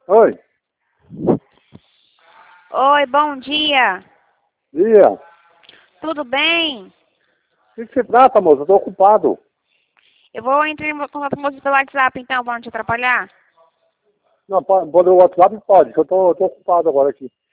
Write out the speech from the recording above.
Oi, Oi, bom dia. dia. O Tudo bem? que se trata, moço? Eu tô ocupado. Eu vou entrar em contato com você pelo WhatsApp, então, para não te atrapalhar. Não, pode o WhatsApp? Pode, que eu tô ocupado agora aqui.